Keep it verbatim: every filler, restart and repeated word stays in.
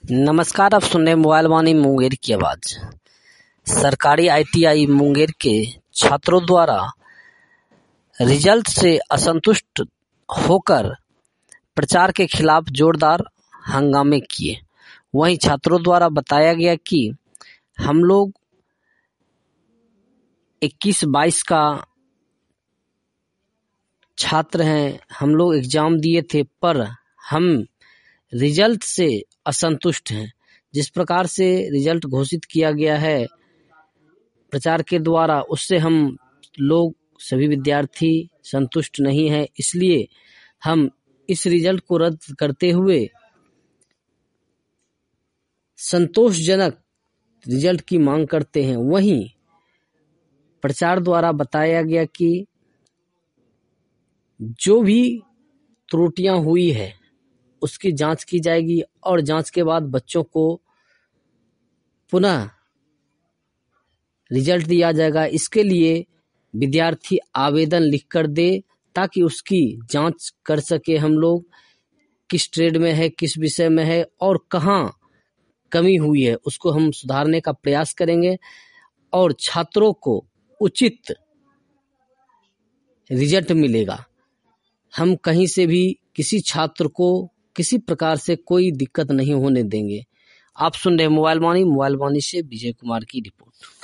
नमस्कार, आप सुन रहे हैं मोबाइल वाणी मुंगेर की आवाज। सरकारी आई टी आई मुंगेर के छात्रों द्वारा रिजल्ट से असंतुष्ट होकर प्रचार के खिलाफ जोरदार हंगामे किए। वहीं छात्रों द्वारा बताया गया कि हम लोग इक्कीस बाईस का छात्र हैं, हम लोग एग्जाम दिए थे पर हम रिजल्ट से असंतुष्ट हैं। जिस प्रकार से रिजल्ट घोषित किया गया है प्रचार के द्वारा, उससे हम लोग सभी विद्यार्थी संतुष्ट नहीं हैं। इसलिए हम इस रिजल्ट को रद्द करते हुए संतोषजनक रिजल्ट की मांग करते हैं। वहीं प्रचार द्वारा बताया गया कि जो भी त्रुटियां हुई है उसकी जांच की जाएगी और जांच के बाद बच्चों को पुनः रिजल्ट दिया जाएगा। इसके लिए विद्यार्थी आवेदन लिखकर दे ताकि उसकी जांच कर सके हम लोग, किस ट्रेड में है, किस विषय में है और कहाँ कमी हुई है, उसको हम सुधारने का प्रयास करेंगे और छात्रों को उचित रिजल्ट मिलेगा। हम कहीं से भी किसी छात्र को किसी प्रकार से कोई दिक्कत नहीं होने देंगे। आप सुन रहे हैं मोबाइल वाणी, मोबाइल वाणी से विजय कुमार की रिपोर्ट।